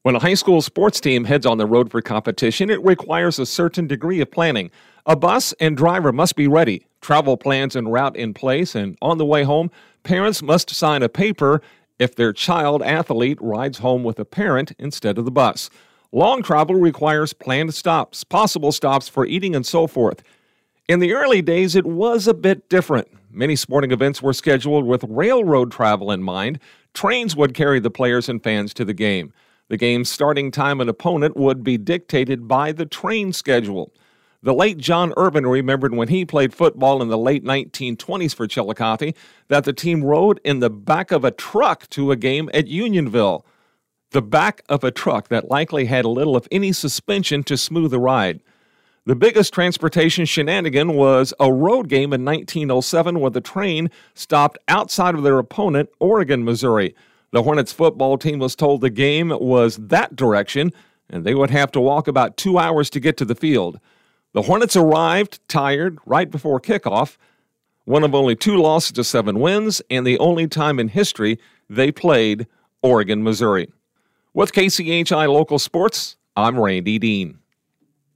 When a high school sports team heads on the road for competition, it requires a certain degree of planning. A bus and driver must be ready, travel plans and route in place, and on the way home, parents must sign a paper if their child athlete rides home with a parent instead of the bus. Long travel requires planned stops, possible stops for eating and so forth. In the early days, it was a bit different. Many sporting events were scheduled with railroad travel in mind. Trains would carry the players and fans to the game. The game's starting time and opponent would be dictated by the train schedule. The late John Irvin remembered when he played football in the late 1920s for Chillicothe that the team rode in the back of a truck to a game at Unionville. The back of a truck that likely had little if any suspension to smooth the ride. The biggest transportation shenanigan was a road game in 1907 where the train stopped outside of their opponent, Oregon, Missouri. The Hornets football team was told the game was that direction, and they would have to walk about 2 hours to get to the field. The Hornets arrived tired right before kickoff, one of only 2 losses to 7 wins, and the only time in history they played Oregon, Missouri. With KCHI Local Sports, I'm Randy Dean.